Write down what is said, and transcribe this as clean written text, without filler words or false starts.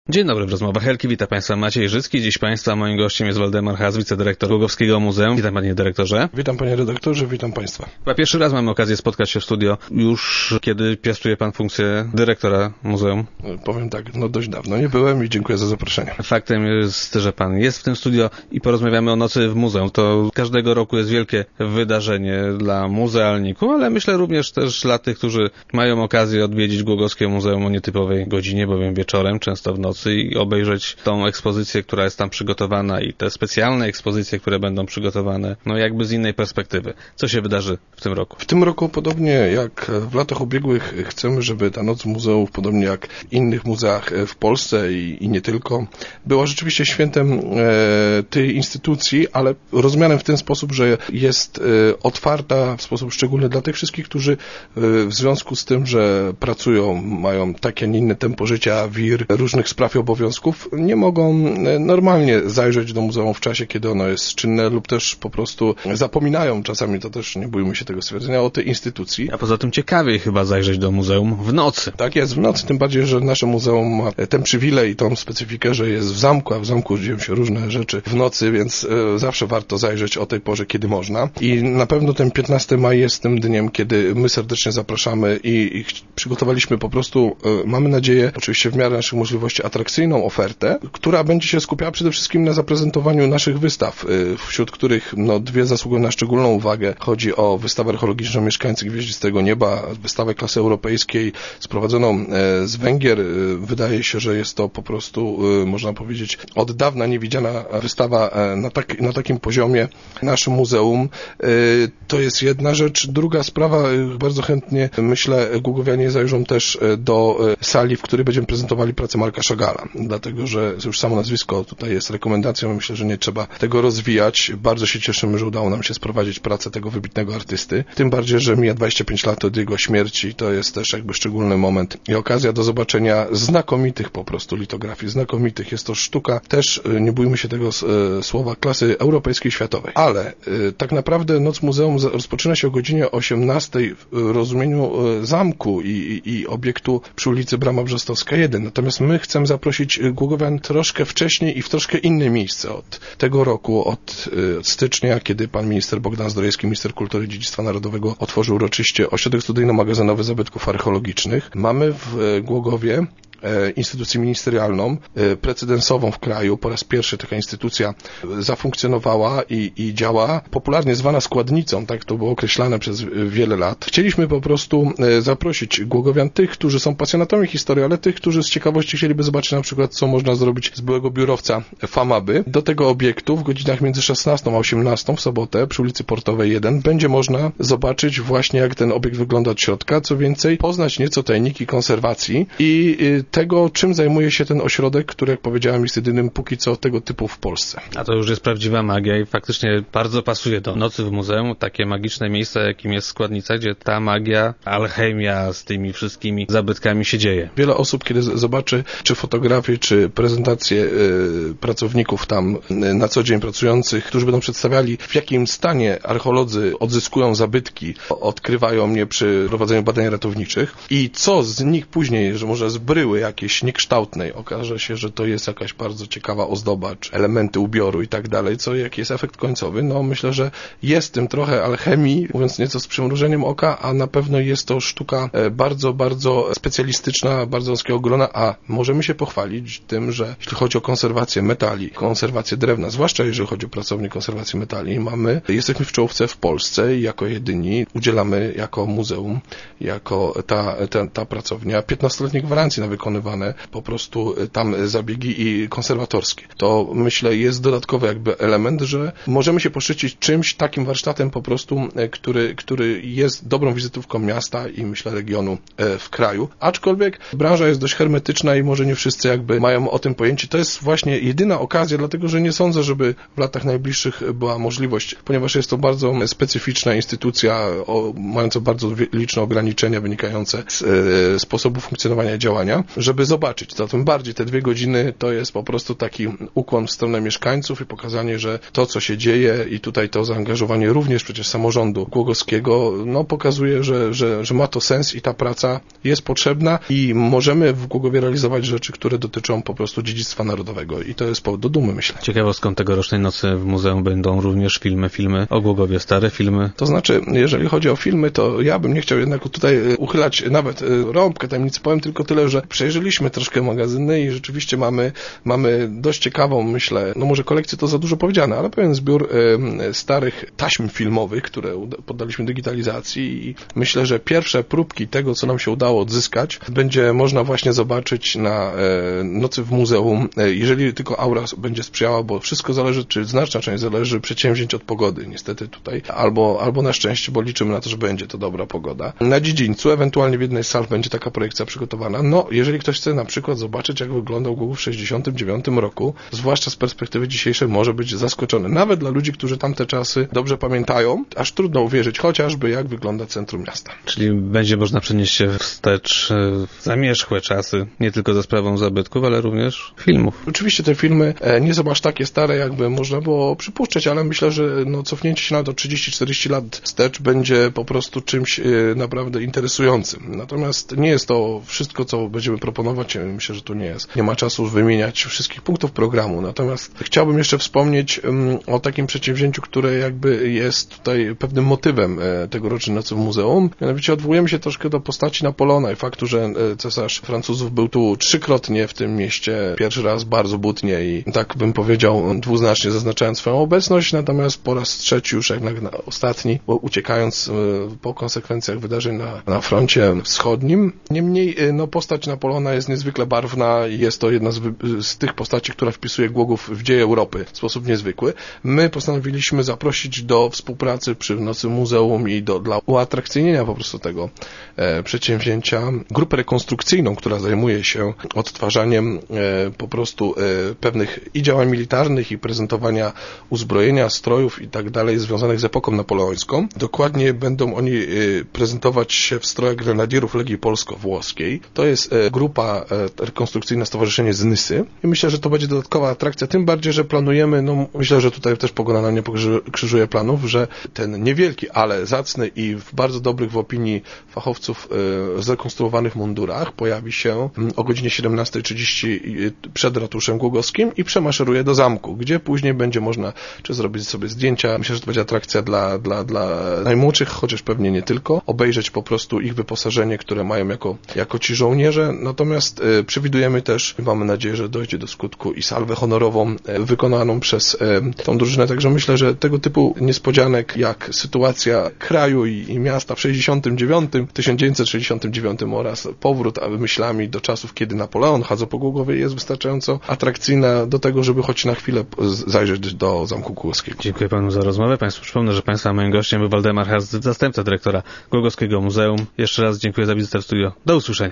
Dzień dobry, w rozmowach Helki. Witam Państwa Maciej Życki. Dziś Państwa moim gościem jest Waldemar Has, wicedyrektor Głogowskiego Muzeum. Witam Panie Dyrektorze. Witam Panie Redaktorze, witam Państwa. Chyba pierwszy raz mamy okazję spotkać się w studio, już kiedy piastuje Pan funkcję dyrektora muzeum. Powiem tak, dość dawno nie byłem i dziękuję za zaproszenie. Faktem jest, że Pan jest w tym studio i porozmawiamy o Nocy w Muzeum. To każdego roku jest wielkie wydarzenie dla muzealników, ale myślę również też dla tych, którzy mają okazję odwiedzić Głogowskie Muzeum o nietypowej godzinie, bowiem wieczorem, często w nocy, i obejrzeć tą ekspozycję, która jest tam przygotowana i te specjalne ekspozycje, które będą przygotowane, jakby z innej perspektywy. Co się wydarzy w tym roku? W tym roku, podobnie jak w latach ubiegłych, chcemy, żeby ta Noc Muzeów, podobnie jak w innych muzeach w Polsce i nie tylko, była rzeczywiście świętem tej instytucji, ale rozumianym w ten sposób, że jest otwarta w sposób szczególny dla tych wszystkich, którzy w związku z tym, że pracują, mają takie, a nie inne tempo życia, wir, różnych spraw i obowiązków, nie mogą normalnie zajrzeć do muzeum w czasie, kiedy ono jest czynne, lub też po prostu zapominają czasami, to też nie bójmy się tego stwierdzenia, o tej instytucji. A poza tym ciekawiej chyba zajrzeć do muzeum w nocy. Tak jest, w nocy, tym bardziej, że nasze muzeum ma ten przywilej i tą specyfikę, że jest w zamku, a w zamku dzieją się różne rzeczy w nocy, więc zawsze warto zajrzeć o tej porze, kiedy można. I na pewno ten 15 maja jest tym dniem, kiedy my serdecznie zapraszamy i przygotowaliśmy po prostu, mamy nadzieję, oczywiście w miarę naszych możliwości, atrakcyjną ofertę, która będzie się skupiała przede wszystkim na zaprezentowaniu naszych wystaw, wśród których dwie zasługują na szczególną uwagę. Chodzi o wystawę archeologiczną Mieszkańcy Gwieździstego Nieba, wystawę klasy europejskiej sprowadzoną z Węgier. Wydaje się, że jest to po prostu, można powiedzieć, od dawna niewidziana wystawa na takim poziomie naszym muzeum. To jest jedna rzecz. Druga sprawa, bardzo chętnie, myślę, głogowianie zajrzą też do sali, w której będziemy prezentowali pracę Marka Chagalla, dlatego że już samo nazwisko tutaj jest rekomendacją, myślę, że nie trzeba tego rozwijać. Bardzo się cieszymy, że udało nam się sprowadzić pracę tego wybitnego artysty, tym bardziej, że mija 25 lat od jego śmierci, to jest też jakby szczególny moment i okazja do zobaczenia znakomitych po prostu litografii, znakomitych. Jest to sztuka też, nie bójmy się tego słowa, klasy europejskiej, światowej. Ale tak naprawdę Noc Muzeum rozpoczyna się o godzinie 18 w rozumieniu zamku i obiektu przy ulicy Brama Brzostowska 1. Natomiast my chcemy zaprosić głogowian troszkę wcześniej i w troszkę inne miejsce od tego roku, od stycznia, kiedy pan minister Bogdan Zdrojewski, minister kultury i dziedzictwa narodowego, otworzył uroczyście ośrodek studyjno-magazynowy zabytków archeologicznych. Mamy w Głogowie instytucję ministerialną, precedensową w kraju. Po raz pierwszy taka instytucja zafunkcjonowała i działa, popularnie zwana składnicą, tak to było określane przez wiele lat. Chcieliśmy po prostu zaprosić głogowian, tych, którzy są pasjonatami historii, ale tych, którzy z ciekawości chcieliby zobaczyć na przykład, co można zrobić z byłego biurowca Famaby. Do tego obiektu w godzinach między 16 a 18 w sobotę przy ulicy Portowej 1 będzie można zobaczyć właśnie, jak ten obiekt wygląda od środka. Co więcej, poznać nieco tajniki konserwacji i tego, czym zajmuje się ten ośrodek, który, jak powiedziałem, jest jedynym póki co tego typu w Polsce. A to już jest prawdziwa magia i faktycznie bardzo pasuje do Nocy w Muzeum, takie magiczne miejsce, jakim jest Składnica, gdzie ta magia, alchemia z tymi wszystkimi zabytkami się dzieje. Wiele osób, kiedy zobaczy czy fotografię, czy prezentację pracowników tam na co dzień pracujących, którzy będą przedstawiali, w jakim stanie archeolodzy odzyskują zabytki, odkrywają je przy prowadzeniu badań ratowniczych i co z nich później, że może z bryły jakiejś niekształtnej okaże się, że to jest jakaś bardzo ciekawa ozdoba, czy elementy ubioru i tak dalej, jaki jest efekt końcowy. Myślę, że jest w tym trochę alchemii, mówiąc nieco z przymrużeniem oka, a na pewno jest to sztuka bardzo, bardzo specjalistyczna, bardzo wąskiego grona, a możemy się pochwalić tym, że jeśli chodzi o konserwację metali, konserwację drewna, zwłaszcza jeżeli chodzi o pracownię konserwacji metali, jesteśmy w czołówce w Polsce i jako jedyni udzielamy jako muzeum, jako ta pracownia 15-letniej gwarancji na wykonywane po prostu tam zabiegi i konserwatorskie. To myślę jest dodatkowy jakby element, że możemy się poszczycić czymś takim warsztatem po prostu, który jest dobrą wizytówką miasta i myślę regionu w kraju. Aczkolwiek branża jest dość hermetyczna i może nie wszyscy jakby mają o tym pojęcie. To jest właśnie jedyna okazja, dlatego że nie sądzę, żeby w latach najbliższych była możliwość, ponieważ jest to bardzo specyficzna instytucja, mająca bardzo liczne ograniczenia wynikające z sposobu funkcjonowania działania, żeby zobaczyć. Zatem bardziej te 2 godziny to jest po prostu taki ukłon w stronę mieszkańców i pokazanie, że to, co się dzieje i tutaj to zaangażowanie również przecież samorządu głogowskiego, no pokazuje, że ma to sens i ta praca jest potrzebna i możemy w Głogowie realizować rzeczy, które dotyczą po prostu dziedzictwa narodowego i to jest powód do dumy, myślę. Ciekawostką tegorocznej nocy w muzeum będą również filmy o Głogowie, stare filmy. To znaczy, jeżeli chodzi o filmy, to ja bym nie chciał jednak tutaj uchylać nawet rąbkę tajemnicy. Powiem tylko tyle, że przejrzeliśmy troszkę magazyny i rzeczywiście mamy dość ciekawą, myślę, no może kolekcję to za dużo powiedziane, ale pewien zbiór starych taśm filmowych, które poddaliśmy digitalizacji i myślę, że pierwsze próbki tego, co nam się udało odzyskać, będzie można właśnie zobaczyć na nocy w muzeum, jeżeli tylko aura będzie sprzyjała, bo wszystko zależy, czy znaczna część zależy przedsięwzięć od pogody, niestety tutaj, albo na szczęście, bo liczymy na to, że będzie to dobra pogoda. Na dziedzińcu, ewentualnie w jednej z sal będzie taka projekcja przygotowana. No, jeżeli ktoś chce na przykład zobaczyć, jak wyglądał Głogów w 69 roku, zwłaszcza z perspektywy dzisiejszej, może być zaskoczony. Nawet dla ludzi, którzy tamte czasy dobrze pamiętają, aż trudno uwierzyć, chociażby jak wygląda centrum miasta. Czyli będzie można przenieść się wstecz w zamierzchłe czasy, nie tylko za sprawą zabytków, ale również filmów. Oczywiście te filmy nie są aż takie stare, jakby można było przypuszczać, ale myślę, że cofnięcie się na to 30-40 lat wstecz będzie po prostu czymś naprawdę interesującym. Natomiast nie jest to wszystko, co będziemy proponować. Myślę, że tu nie ma czasu wymieniać wszystkich punktów programu. Natomiast chciałbym jeszcze wspomnieć o takim przedsięwzięciu, które jakby jest tutaj pewnym motywem tegorocznej nocy w muzeum. Mianowicie odwołujemy się troszkę do postaci Napoleona i faktu, że cesarz Francuzów był tu 3-krotnie w tym mieście. Pierwszy raz bardzo butnie i tak bym powiedział dwuznacznie zaznaczając swoją obecność, natomiast po raz trzeci już jak na ostatni, uciekając po konsekwencjach wydarzeń na froncie wschodnim. Niemniej postać Napoleona jest niezwykle barwna i jest to jedna z tych postaci, która wpisuje Głogów w dzieje Europy w sposób niezwykły. My postanowiliśmy zaprosić do współpracy przy Nocy Muzeum i dla uatrakcyjnienia po prostu tego przedsięwzięcia grupę rekonstrukcyjną, która zajmuje się odtwarzaniem po prostu pewnych i działań militarnych i prezentowania uzbrojenia, strojów i tak dalej związanych z epoką napoleońską. Dokładnie będą oni prezentować się w strojach grenadierów Legii Polsko-Włoskiej. To jest grupa rekonstrukcyjna Stowarzyszenie z Nysy i myślę, że to będzie dodatkowa atrakcja, tym bardziej, że planujemy, myślę, że tutaj też pogoda nam nie krzyżuje planów, że ten niewielki, ale zacny i w bardzo dobrych w opinii fachowców zrekonstruowanych mundurach pojawi się o godzinie 17:30 przed ratuszem głogowskim i przemaszeruje do zamku, gdzie później będzie można zrobić sobie zdjęcia. Myślę, że to będzie atrakcja dla najmłodszych, chociaż pewnie nie tylko. Obejrzeć po prostu ich wyposażenie, które mają jako ci żołnierze. Natomiast przewidujemy też, mamy nadzieję, że dojdzie do skutku i salwę honorową wykonaną przez tą drużynę. Także myślę, że tego typu niespodzianek jak sytuacja kraju i miasta w 1969 oraz powrót myślami do czasów, kiedy Napoleon chadzał po Głogowie, jest wystarczająco atrakcyjna do tego, żeby choć na chwilę zajrzeć do Zamku Głogowskiego. Dziękuję panu za rozmowę. Państwu przypomnę, że państwa moim gościem był Waldemar Haz, zastępca dyrektora Głogowskiego Muzeum. Jeszcze raz dziękuję za wizytę w studio. Do usłyszenia.